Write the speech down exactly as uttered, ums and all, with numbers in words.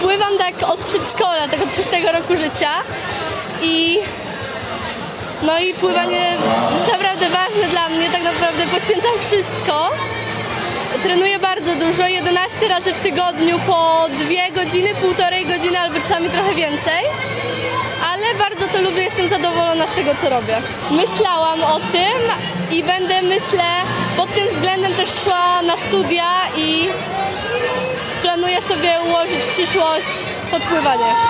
Pływam tak od przedszkola, tak od szóstego roku życia i no i pływanie jest naprawdę ważne dla mnie, tak naprawdę poświęcam wszystko. Trenuję bardzo dużo, jedenaście razy w tygodniu po dwie godziny, półtorej godziny albo czasami trochę więcej. Ale bardzo to lubię, jestem zadowolona z tego, co robię. Myślałam o tym i będę, myślę, pod tym względem też szła na studia i planuję sobie ułożyć przyszłość pod pływanie.